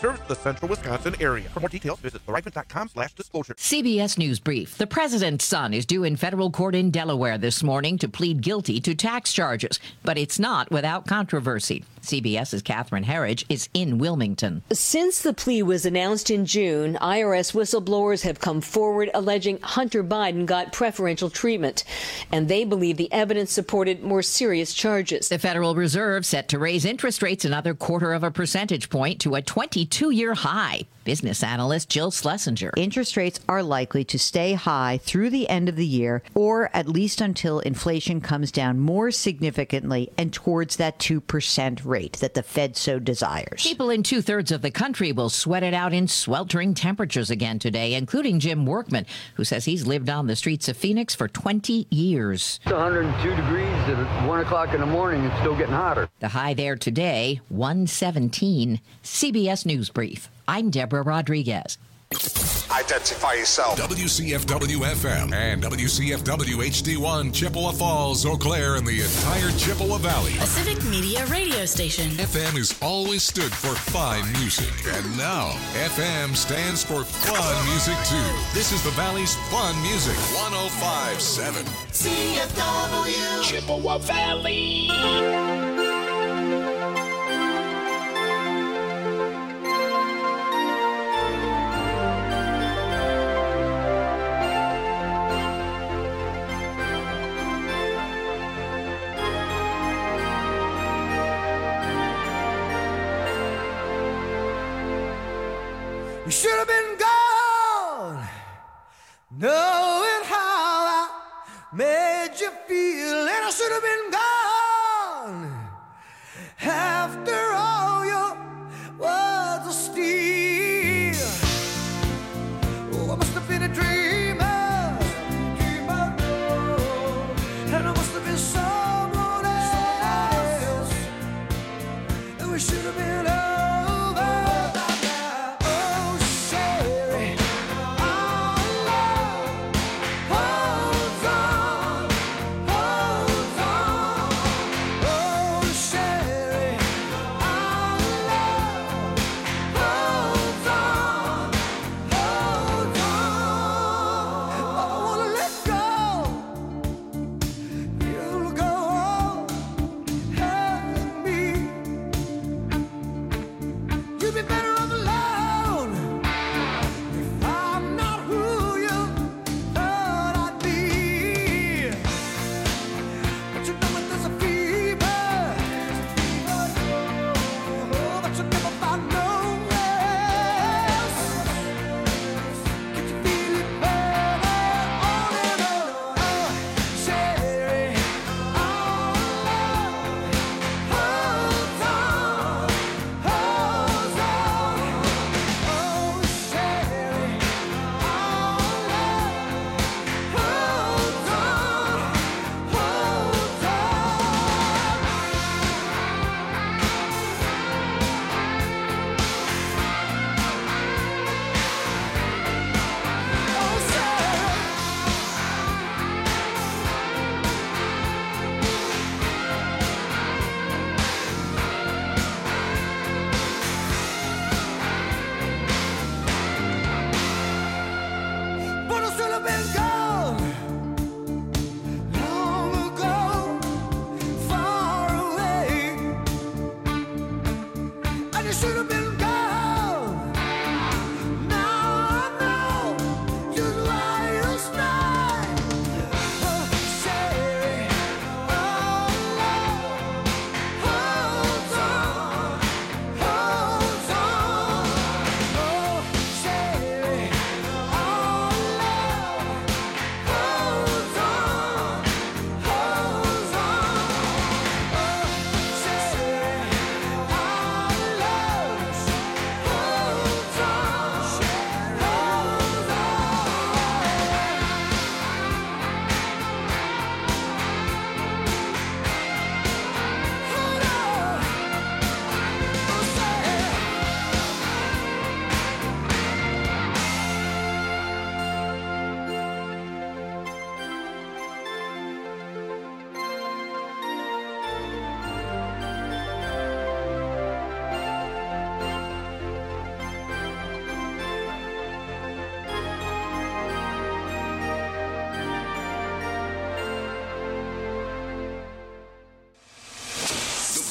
serves the central Wisconsin area. For more details, visit therifent.com/disclosure. CBS News Brief. The president's son is due in federal court in Delaware this morning to plead guilty to tax charges, but it's not without controversy. CBS's Catherine Herridge is in Wilmington. Since the plea was announced in June, IRS whistleblowers have come forward alleging Hunter Biden got preferential treatment, and they believe the evidence supported more serious charges. The Federal Reserve set to raise interest rates another 0.25 percentage point to a 22-year high. Business analyst Jill Schlesinger. Interest rates are likely to stay high through the end of the year, or at least until inflation comes down more significantly and towards that 2% rate that the Fed so desires. People in 2/3 of the country will sweat it out in sweltering temperatures again today, including Jim Workman, who says he's lived on the streets of Phoenix for 20 years. It's 102 degrees at 1 o'clock in the morning. It's still getting hotter. The high there today, 117. CBS News Brief. I'm Deborah Rodriguez. Identify yourself. WCFW-FM and WCFW-HD1, Chippewa Falls, Eau Claire, and the entire Chippewa Valley. A civic media radio station. FM has always stood for fine music. And now, FM stands for fun music, too. This is the Valley's fun music. 105.7. CFW. Chippewa Valley. You should have been gone, knowing how I made you feel, and I should have been gone after all your words of steel. Oh, I must have been a dreamer, and I must have been someone else, and we should have been over.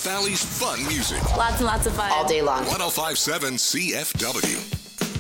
Valley's fun music. Lots and lots of fun. All day long. 105.7 CFW.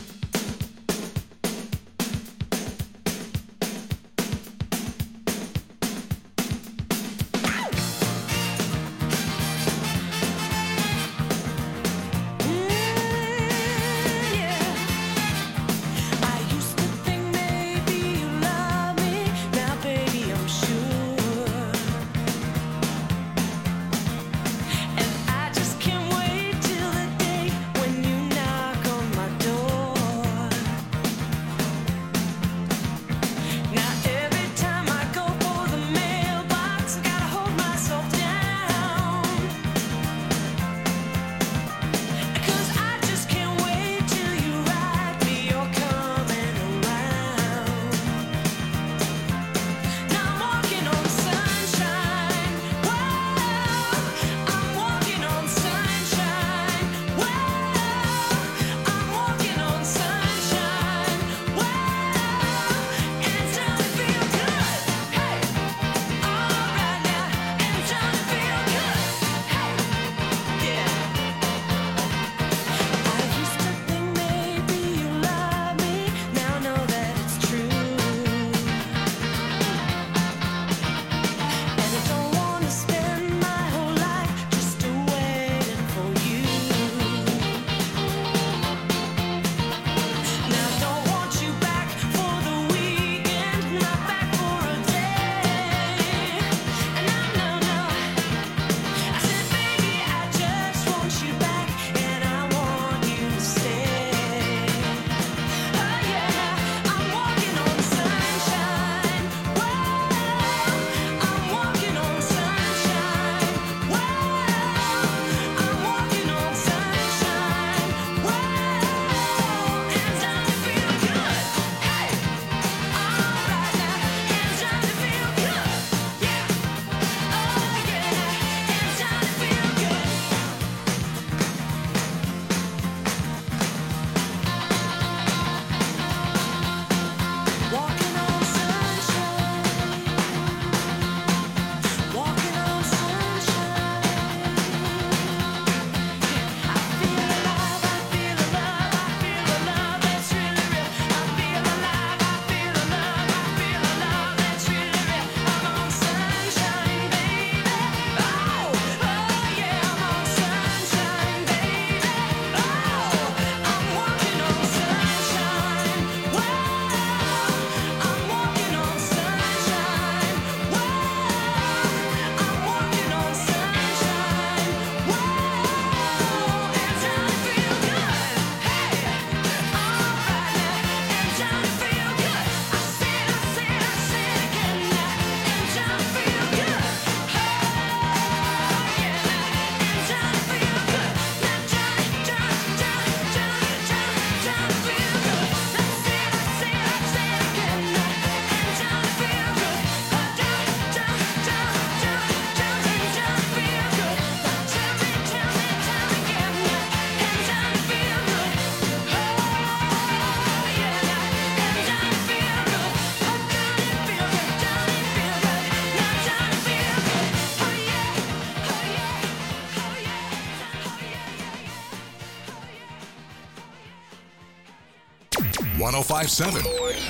.1057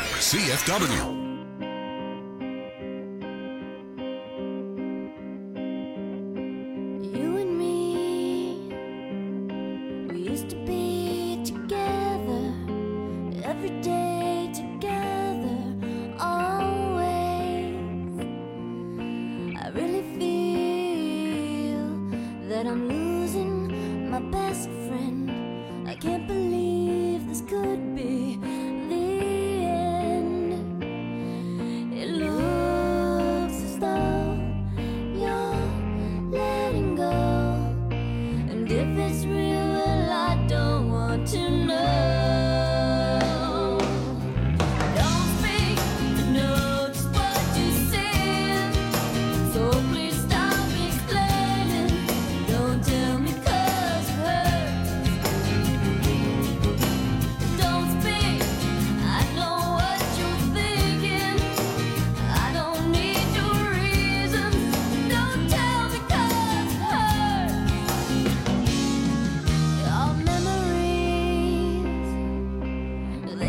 CFW.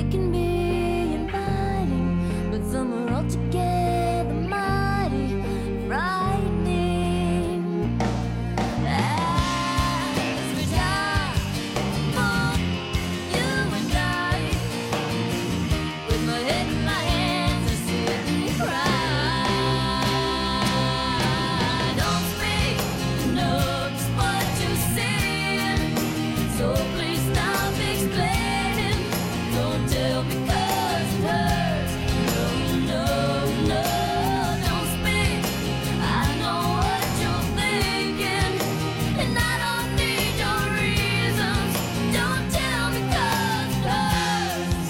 They can be inviting, but some are altogether mighty frightening. As we die for you and I, with my head in my hands, I sit and cry. Don't speak, know just what you're saying, so please stop explaining. Don't tell me 'cause it hurts. No, no, no, don't speak. I know what you're thinking, and I don't need your reasons. Don't tell me 'cause it hurts.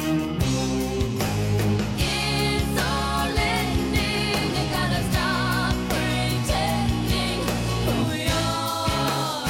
It's all ending. You gotta stop pretending who you are.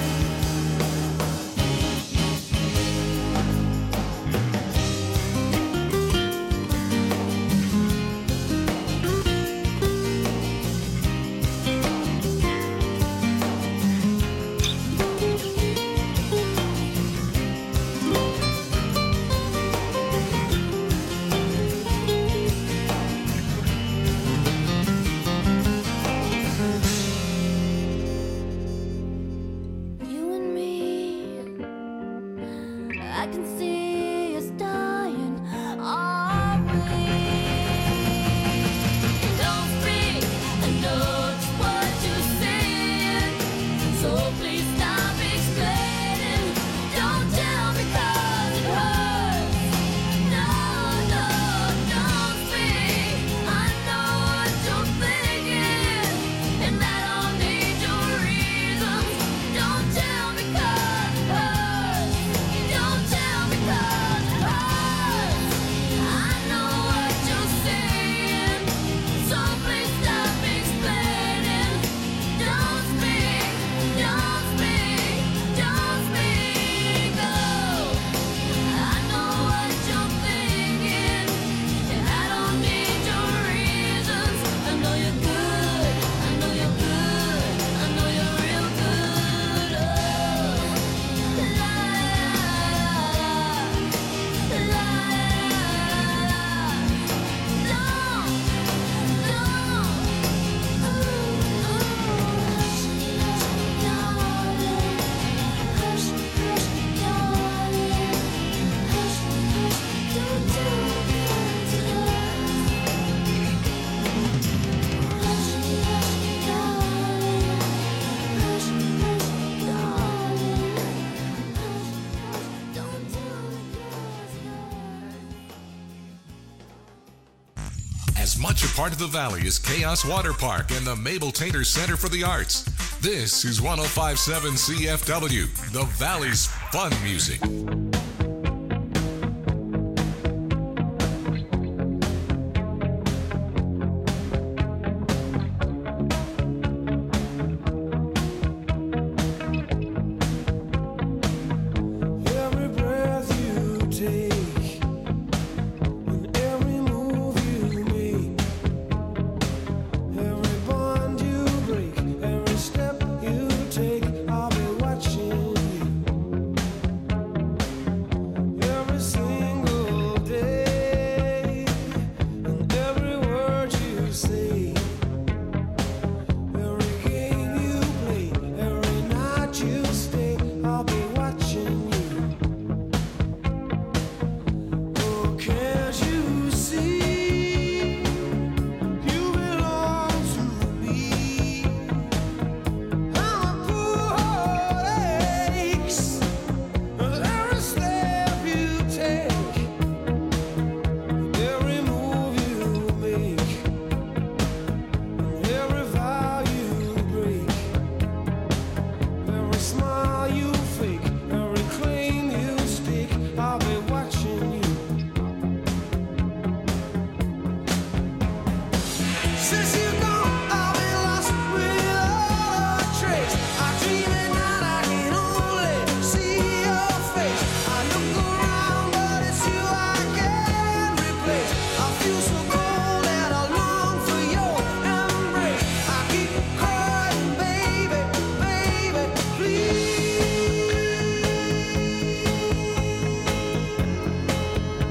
You and me, I can see us dying, are we? Don't speak, I know just what you're saying, so please stop explaining. Don't tell me 'cause it hurts. No, no, don't speak. I know what you're thinking, and I don't need your reasons. Don't tell me 'cause it hurts. Don't tell me 'cause it hurts. I know what you're saying, so please stop explaining. Don't speak, don't speak, don't speak. Oh, I know what you're thinking, and I don't need your reasons. I know you're good, I know you're good, I know you're real good. Oh, la la la la. As much a part of the Valley as Chaos Water Park and the Mabel Tainter Center for the Arts. This is 105.7 CFW, the Valley's fun music. Every breath you take and every move you make, every bond you break, every step you take, I'll be watching you. Every single day and every word you say, every game you play, every night you stay, I'll be watching you. Oh, can't you see you belong to me? How a poor heart aches with every step you take, every move you make, every vow you break, every smile you fake, every claim you stake, I'll be watching you. Since you're gone, I've been lost without a trace. I dream at night, I can only see your face. I look around, but it's you I can't replace. I feel so cold and I long for your embrace. I keep crying, baby, baby, please.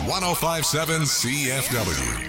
1057 CFW.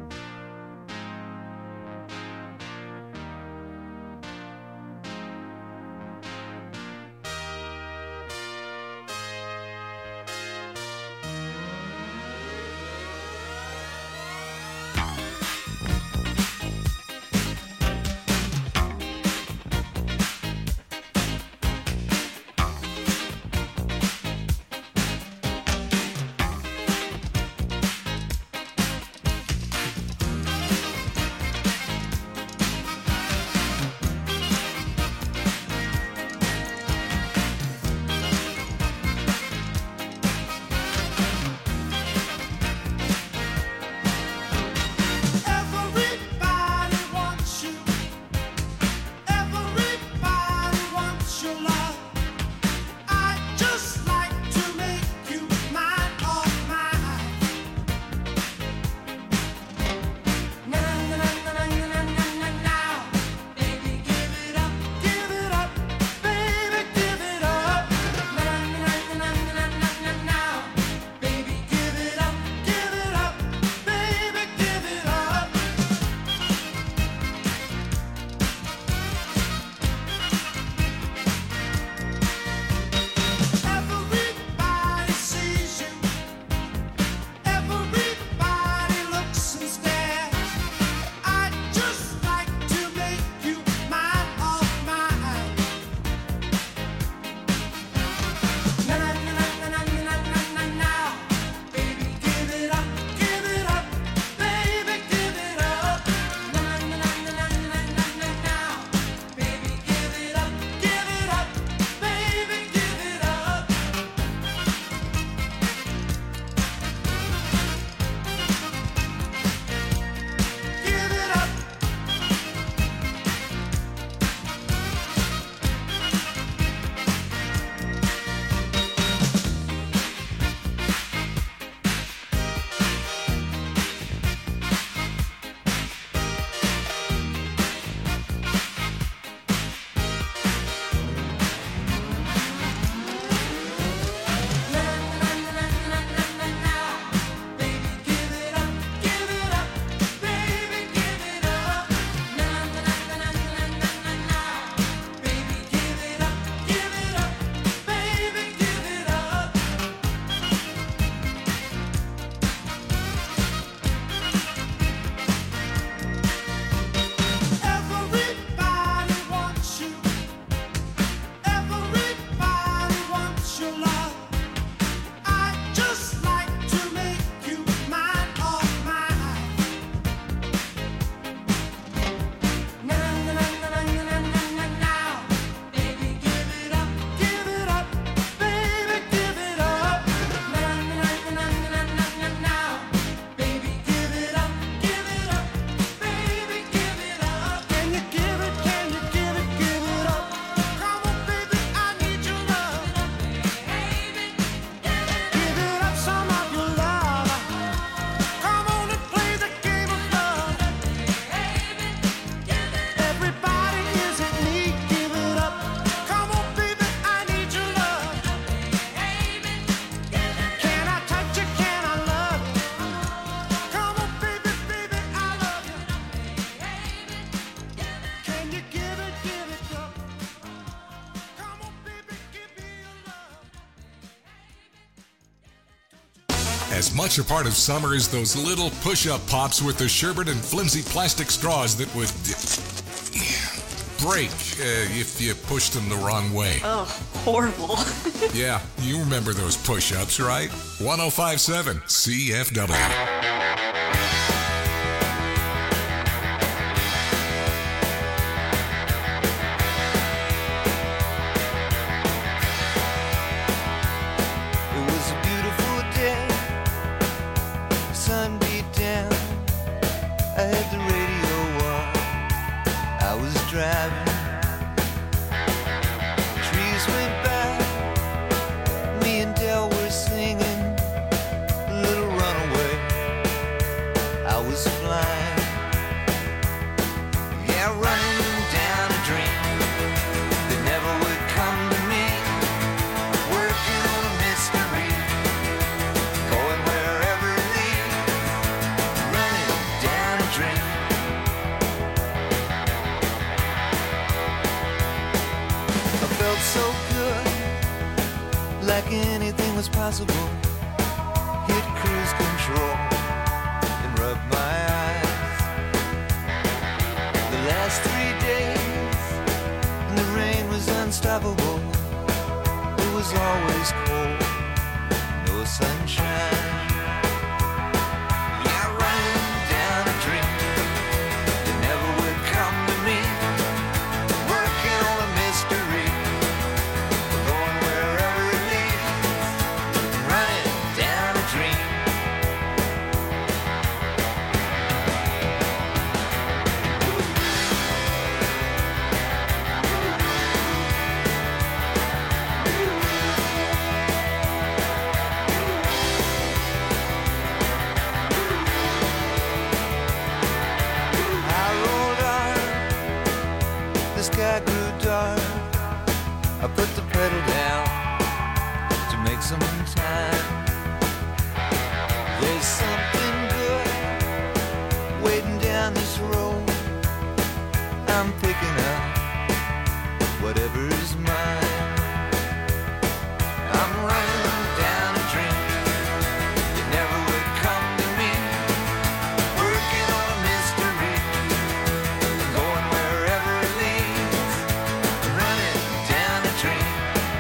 As much a part of summer as those little push-up pops with the sherbet and flimsy plastic straws that would break if you pushed them the wrong way. Oh, horrible. Yeah, you remember those push-ups, right? 1057 CFW. Little runaway. impossible. Hit cruise control and rub my eyes. The last 3 days, and the rain was unstoppable. It was always cold, no sunshine. Yeah, running down a dream that never would come to me. Working on a mystery, going wherever it leads. Running down a dream. I rolled on, the sky grew dark. I put the pedal down to make some time. There's something good waiting down this road. I'm picking up whatever's mine. I'm running down a dream that never would come to me. Working on a mystery, going wherever it leads. Running down a dream.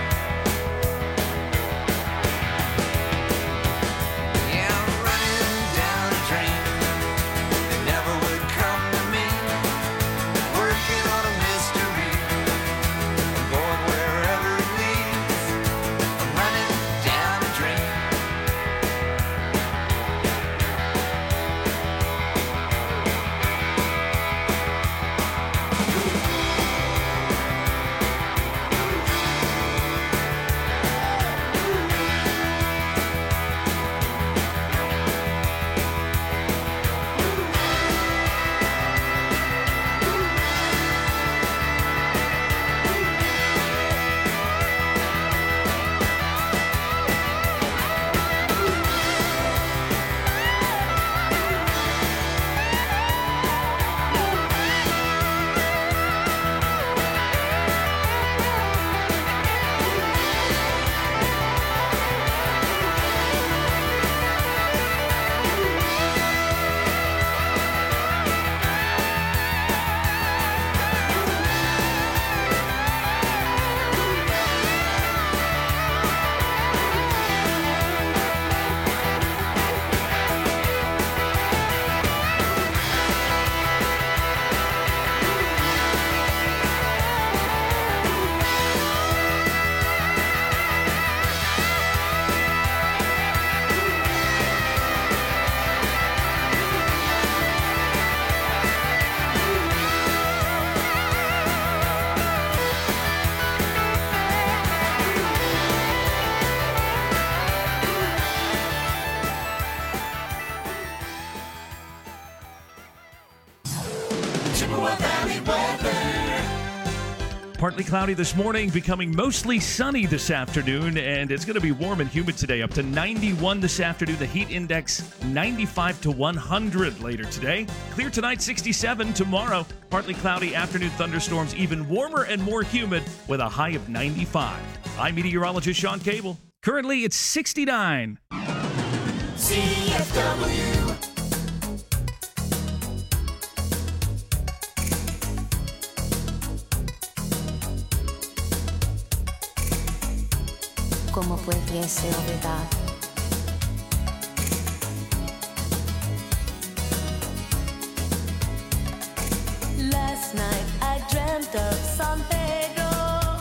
Yeah, I'm running down a dream that never would come to me. Working on a mystery, going wherever it leads. I'm running down a dream. Chippewa Valley weather. Partly cloudy this morning, becoming mostly sunny this afternoon, and it's going to be warm and humid today, up to 91 this afternoon. The heat index 95 to 100 later today. Clear tonight, 67 tomorrow. Partly cloudy, afternoon thunderstorms, even warmer and more humid with a high of 95. I'm meteorologist Sean Cable. Currently, it's 69. CFW. ¿Cómo pudiese olvidar? Last night I dreamt of San Pedro,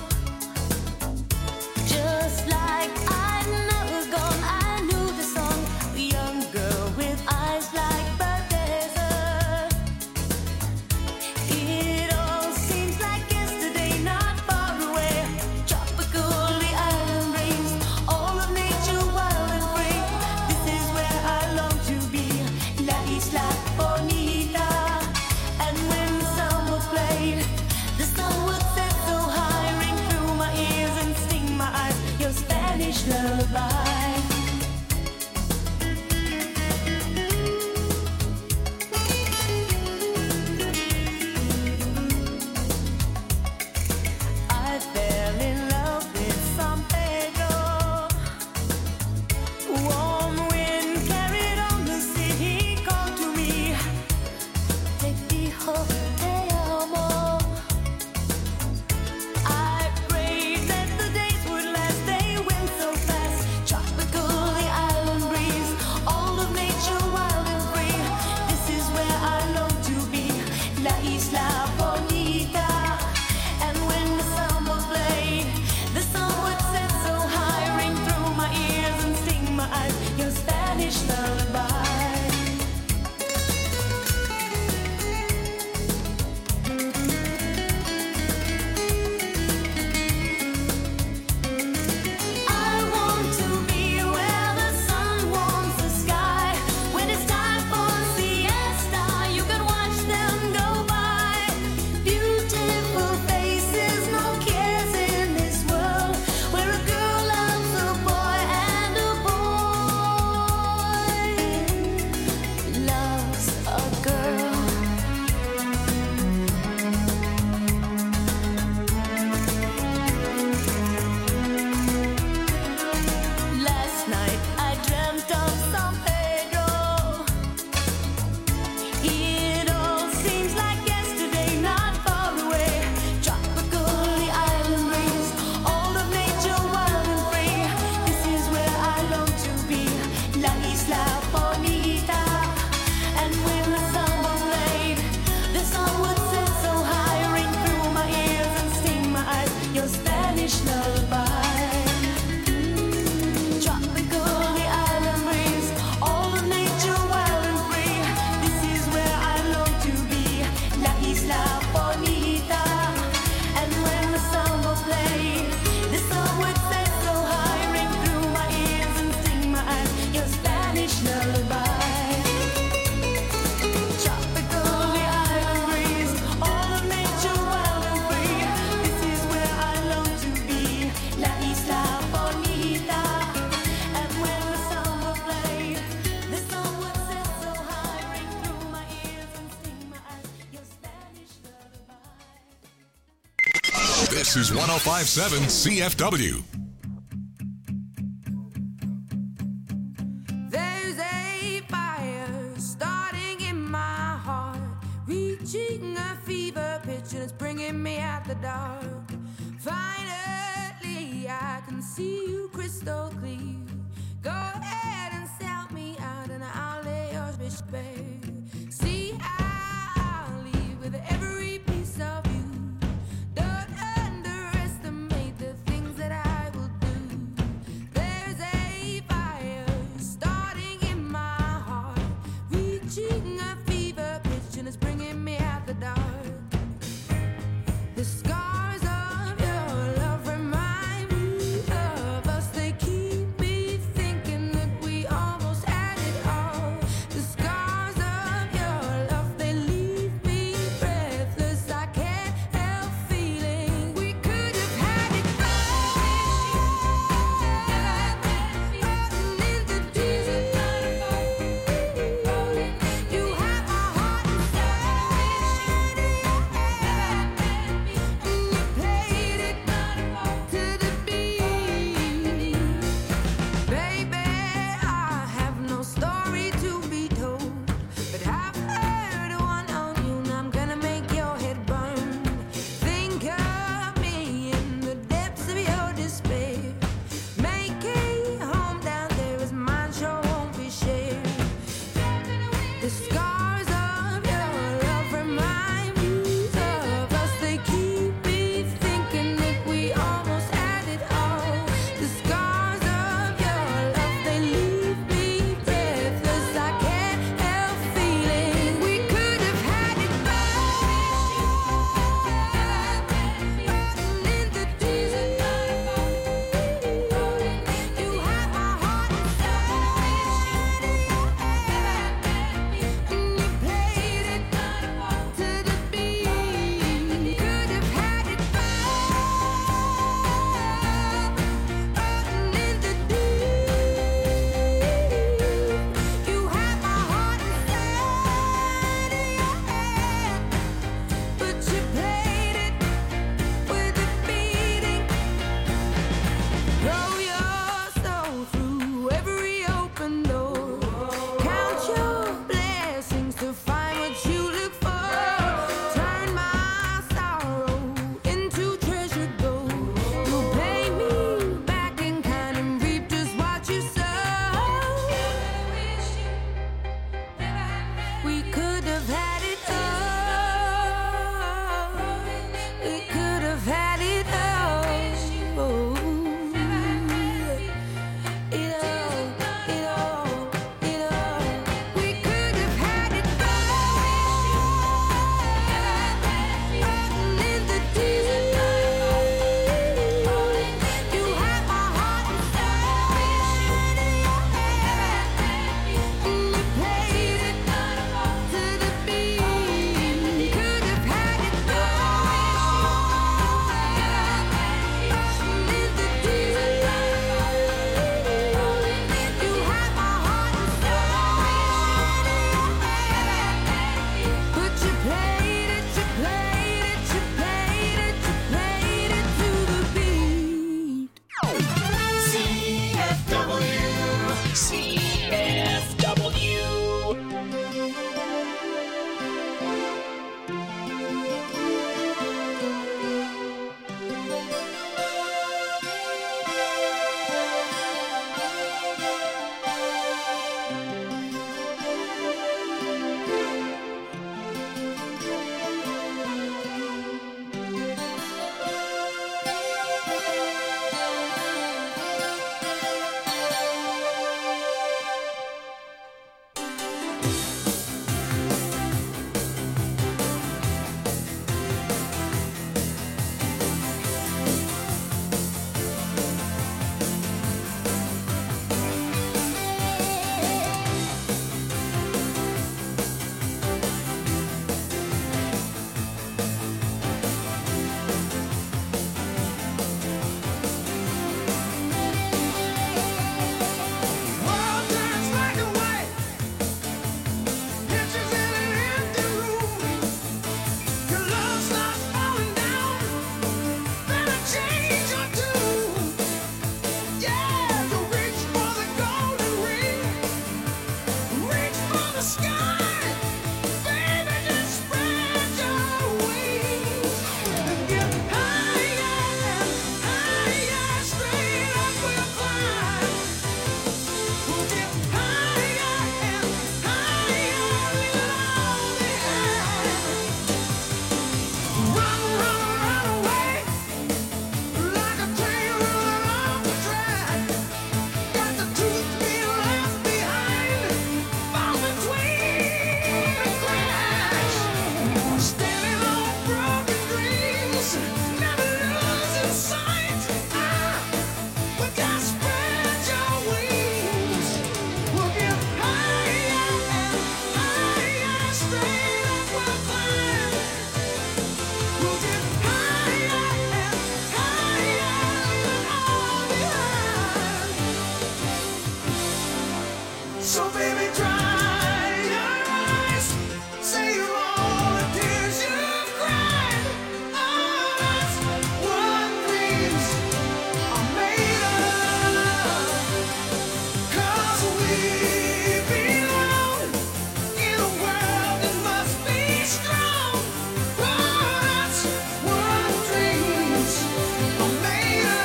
just like I'd never gone. I knew the song, a young girl with eyes like the desert. It all seems like yesterday, not far away. Tropical, the island rings, all of nature was Spanish lullaby. I want to be where the sun warms the sky. When it's time for siesta, you can watch them go by. Beautiful faces, no cares in this world, where a girl loves a boy and a boy loves a girl. Last night I dreamt of San Pedro. It all seems like yesterday, not far away. Tropical, the island breeze, all of nature wild and free. This is where I long to be, La Isla Bonita. And when the samba played, the sun would sit so high, ring through my ears and sting my eyes. Your Spanish lullaby. Tropical, the island breeze, all of nature wild and free. This is where I long to be, La Isla Bonita. And when the samba played, the sun would set so high, ring through my ears and sting my eyes. Your Spanish lullaby. Tropical, the island breeze, all of nature wild and free. This is where I long to be, La Isla Bonita. And when the samba played, the sun would set so high, ring through my ears and sting my eyes. Your Spanish lullaby. This is 1057 CFW. There's a fire starting in my heart, reaching a fever pitch, and it's bringing me out the dark. Finally, I can see you crystal clear. Go ahead and sell me out, and I'll lay your bitch bare. See, I'll leave with every piece of you. Don't underestimate the things that I will do. There's a fire starting in my heart, reaching a fever pitch, and it's bringing me out the dark. The scars of your love remind me of us. They keep me thinking that we almost had it all. The scars So baby, dry your eyes. Save all the tears you've cried. Oh, that's what dreams are made of. 'Cause we belong in a world that must be strong. Oh, that's what dreams are made of.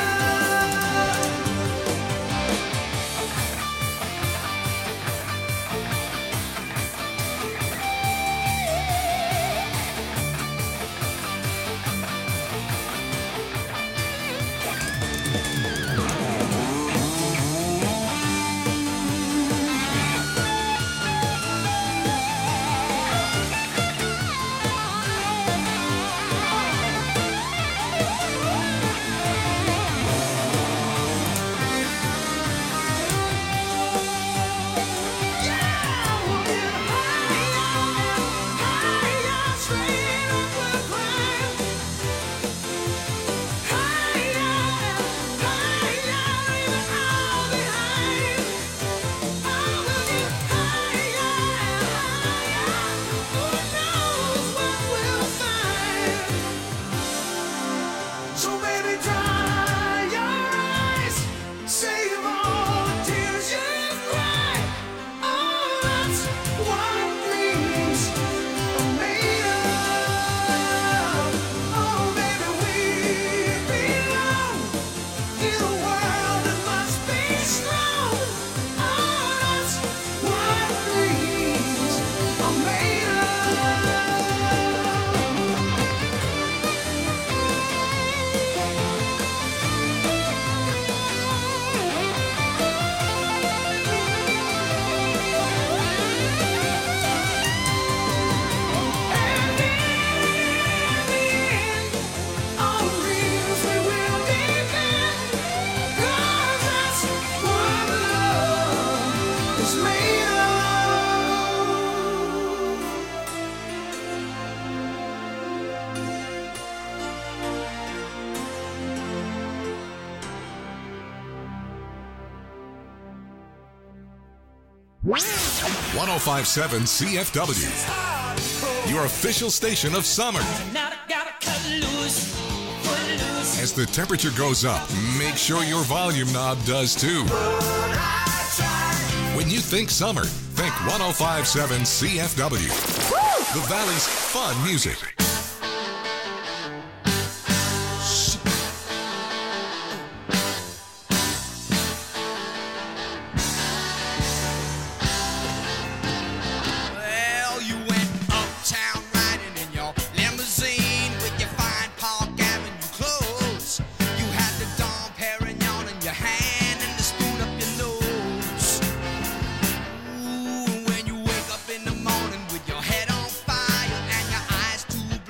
So baby, dry your eyes. Save all the tears you've cried. Oh, that's what dreams are made of. Oh, baby, we belong in a world that must be strong. Oh, that's what dreams are made of. All dreams we will defend. 'Cause that's what love is made of. .1057 CFW, your official station of summer. As the temperature goes up, make sure your volume knob does too. When you think summer, think 1057 CFW, the Valley's fun music. Well, you went uptown riding in your limousine with your fine Park Avenue clothes. You had the Dom Perignon in your hand and the spoon up your nose. Ooh, when you wake up in the morning with your head on fire and your eyes too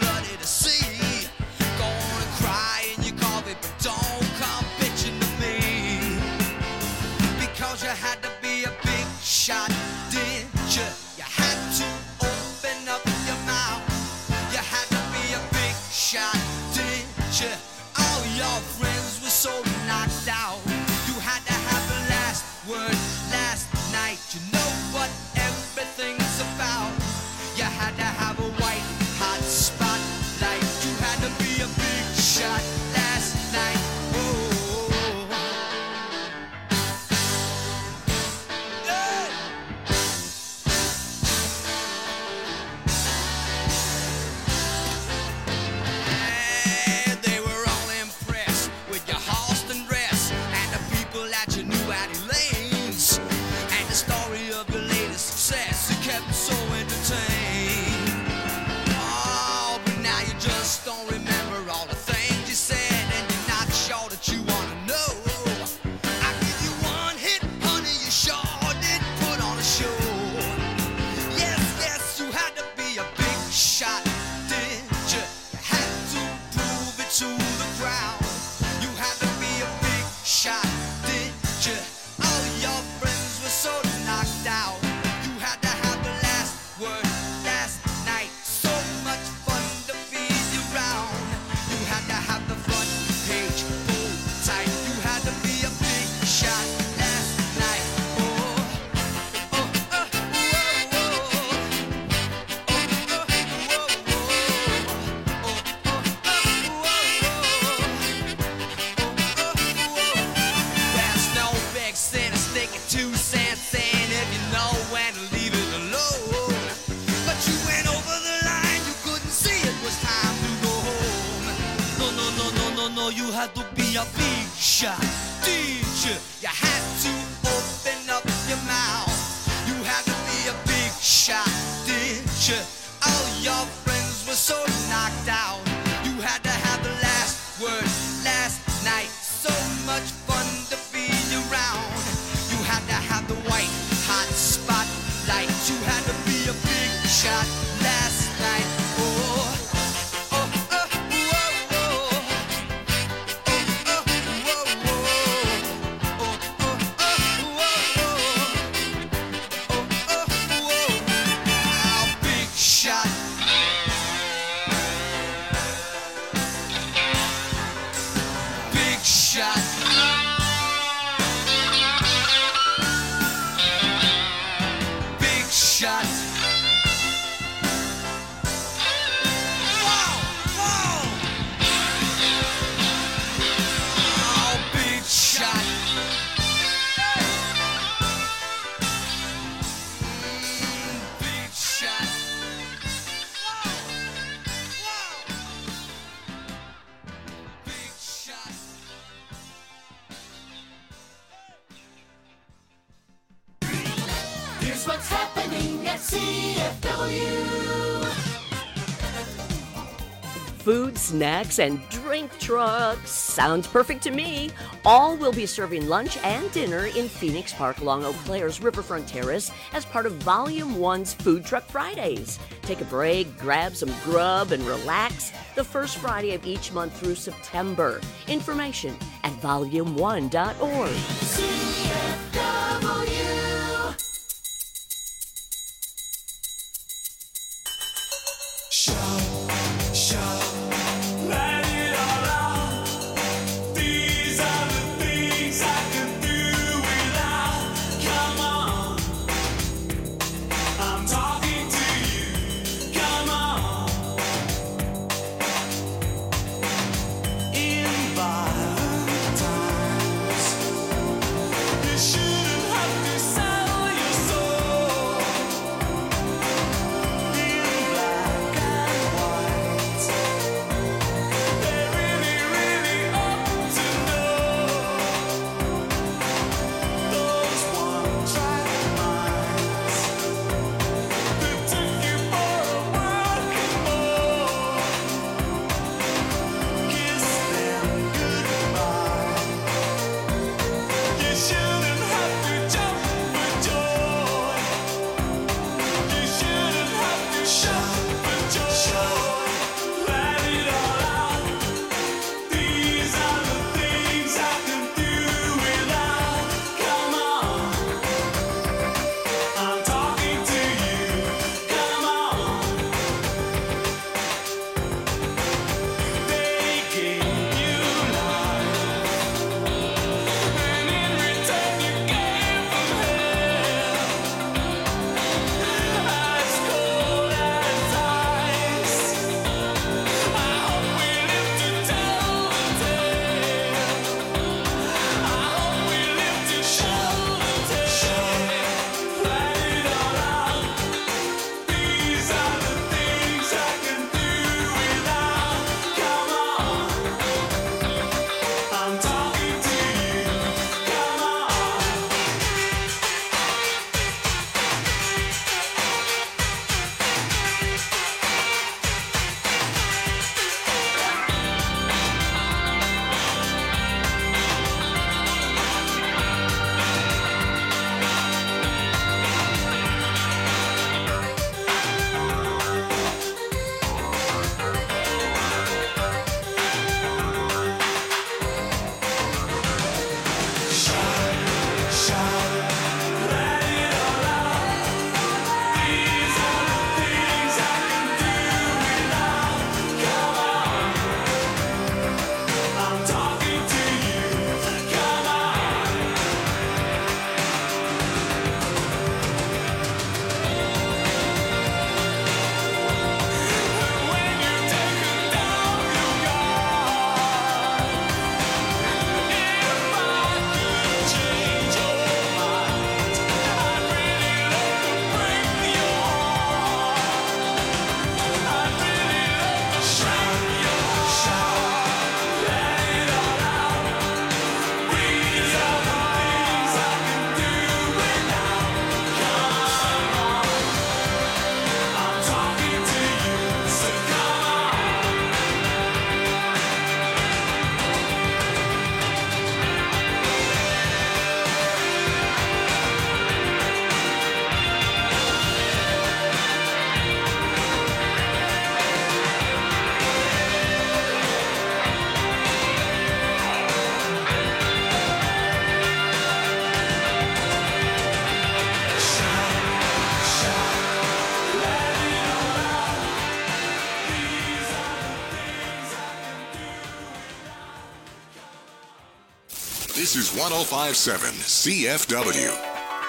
had to be a big shot, did you? You had to open up your mouth. You had to be a big shot, did you? All your friends were so knocked out. You had to have the last word last night. So much fun to be around. You had to have the white hot spotlight. You had to be a big shot last night. Oh, oh, oh, whoa, whoa. Oh, oh, whoa, whoa. Oh, oh, oh, whoa, whoa. Oh, oh, whoa. Oh, big shot. Big shot. Big shot. Wow, wow. Oh, big shot. Big shot. Big shot. Here's what's happening at CFW. Food, snacks, and drink trucks. Sounds perfect to me. All will be serving lunch and dinner in Phoenix Park along Eau Claire's Riverfront Terrace as part of Volume 1's Food Truck Fridays. Take a break, grab some grub, and relax the first Friday of each month through September. Information at volume1.org. CFW. Let it all out. These are the things I can do without. Come on, I'm talking to you. Come on. In violent times, This is 105.7 CFW.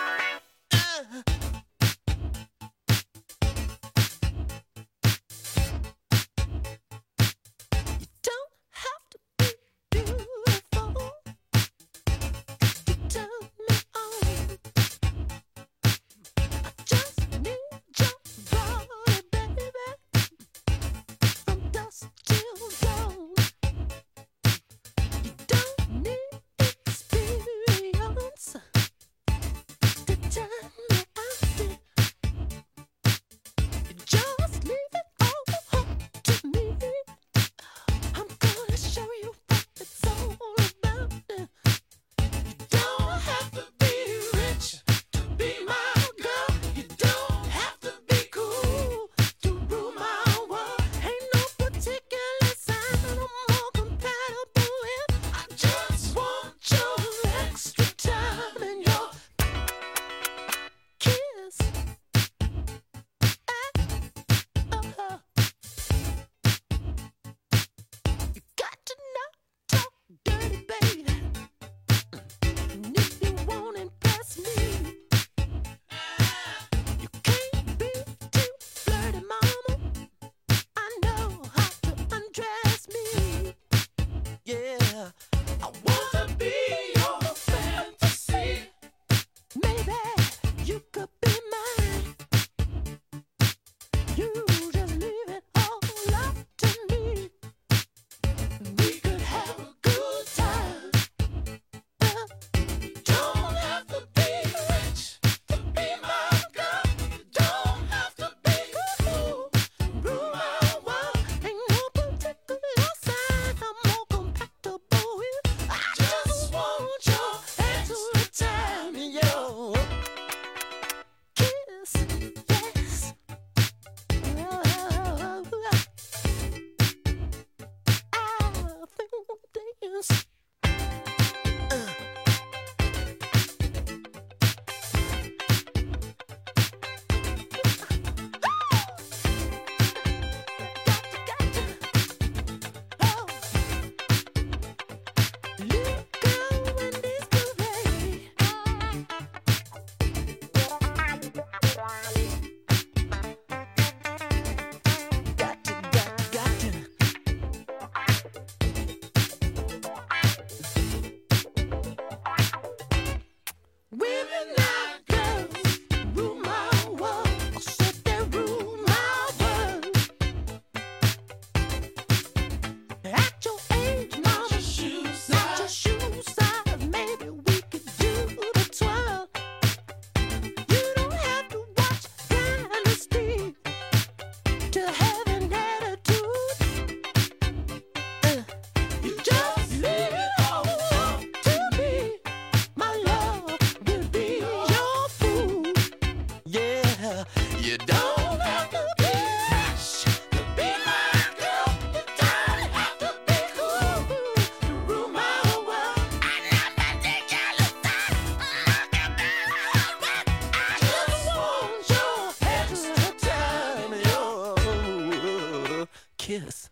Kiss.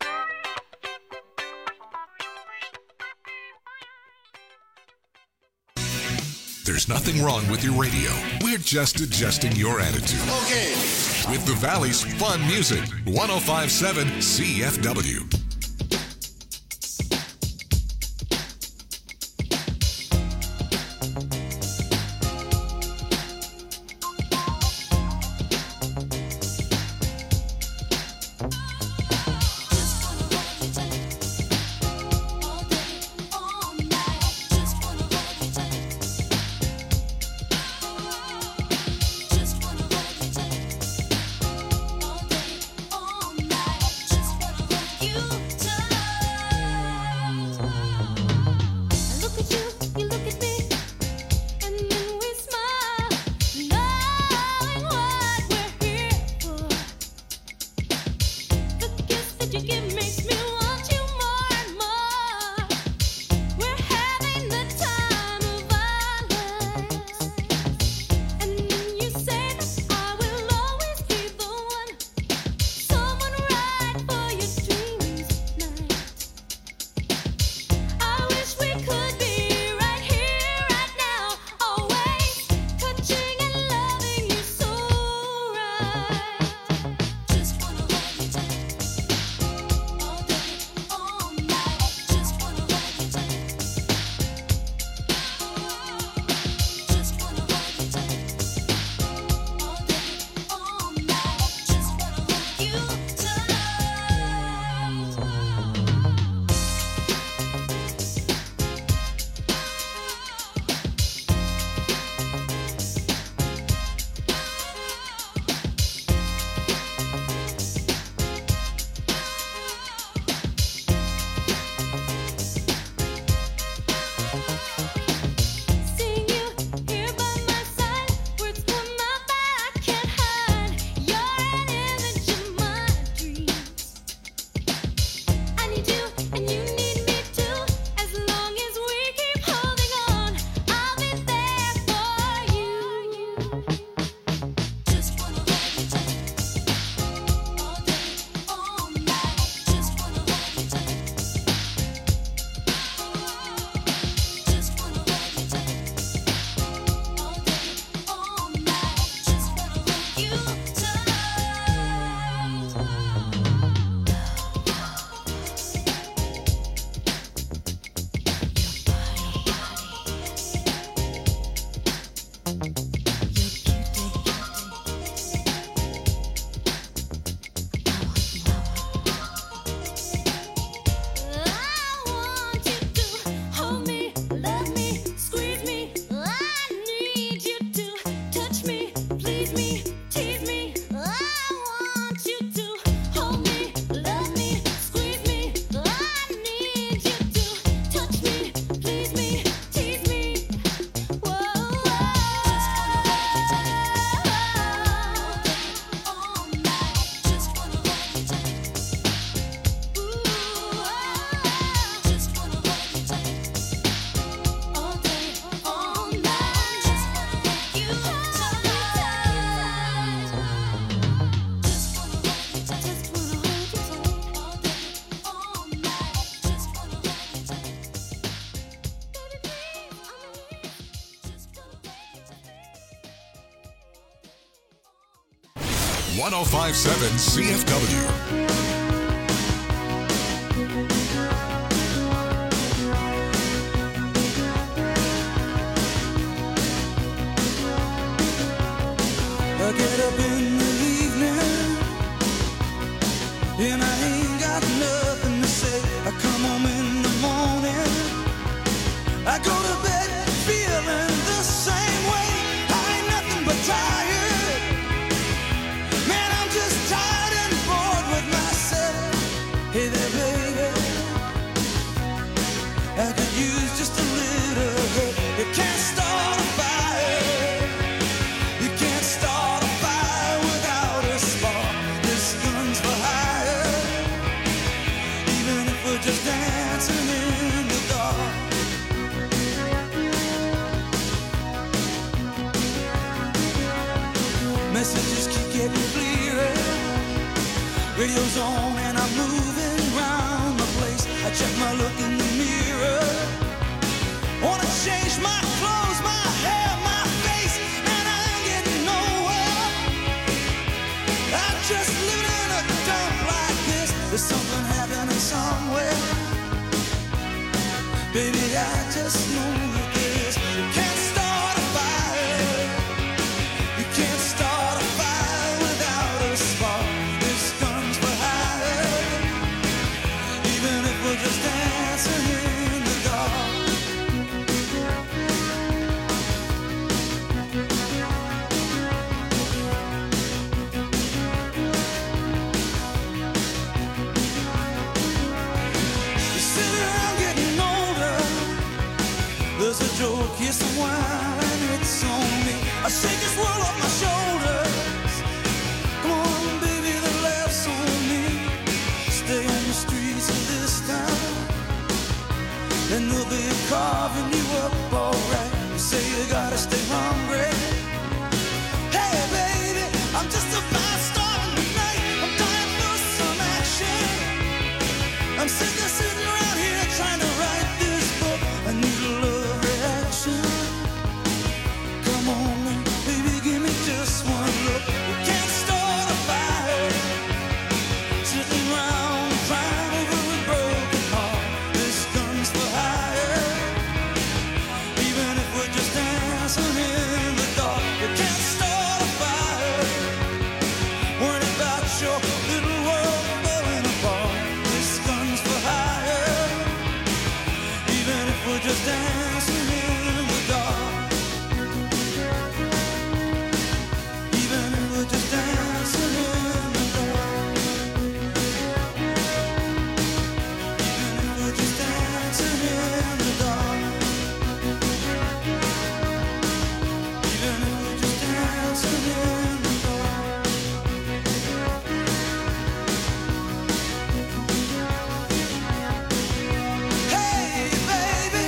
There's nothing wrong with your radio. We're just adjusting your attitude. Okay. With the Valley's fun music, 105.7 CFW. You 1057 CFW. I get up in the evening and I ain't got nothing to say. I come home in the morning, I go to bed feeling the same way. I ain't nothing but tired. Man, I'm just tired and bored with myself. Hey there, baby, I could use just a little help. You can't start a fire. You can't start a fire without a spark. This gun's for hire, even if we're just dancing in the dark. Messages keep getting clearer. Radio's on and I'm moving around the place. I check my look in the mirror. Wanna change my clothes, my hair, my face, and I ain't getting nowhere. I'm just living in a dump like this. There's something happening somewhere. Baby, I just know that this. You can't start a fire. You can't start a fire without a spark. This gun's for hire, even if we're just dancing in the dark. You sit around getting older. There's a joke, yes, a while, and it's on me. I shake this world off my shoulders. Come on, baby, the laughs on me. Stay on the streets of this town, and they'll be carving you up alright. You say you gotta stay hungry. Hey, baby, I'm just about starting the night. I'm dying for some action. I'm sick of sitting around here trying to write this book. I need a love reaction. Come on, now, baby, give me just one look. You can't start a fire sitting around crying over a broken heart. This gun's for hire, even if we're just dancing in the dark. You can't start a fire worrying about your little world falling apart. This gun's for hire, even if we're just dancing in the dark. Even if we're just dancing in the dark. Even if we're just dancing in the dark. Even if we're just dancing in the dark. Hey, baby.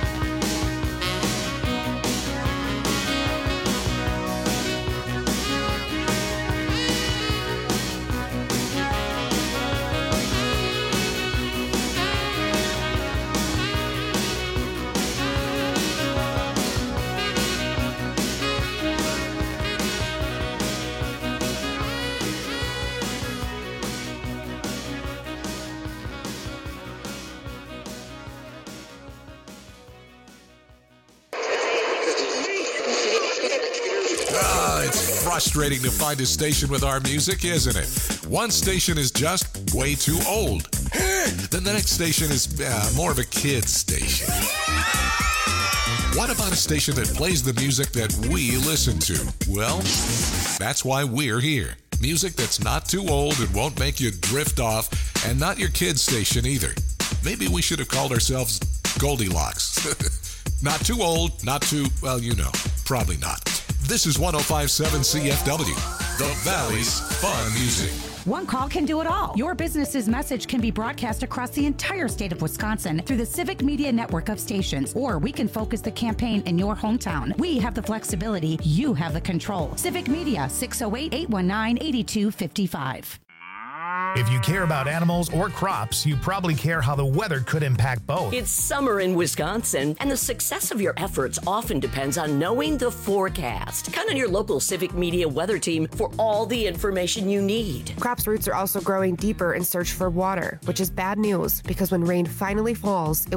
It's frustrating to find a station with our music, isn't it? One station is just way too old. Then the next station is more of a kid's station. What about a station that plays the music that we listen to? Well, that's why we're here. Music that's not too old and won't make you drift off, and not your kid's station either. Maybe we should have called ourselves Goldilocks. Not too old, not too, well, you know, probably not. This is 1057 CFW, the Valley's fun music. One call can do it all. Your business's message can be broadcast across the entire state of Wisconsin through the Civic Media network of stations, or we can focus the campaign in your hometown. We have the flexibility. You have the control. Civic Media, 608-819-8255. If you care about animals or crops, you probably care how the weather could impact both. It's summer in Wisconsin, and the success of your efforts often depends on knowing the forecast. Count on your local Civic Media weather team for all the information you need. Crops' roots are also growing deeper in search for water, which is bad news because when rain finally falls, it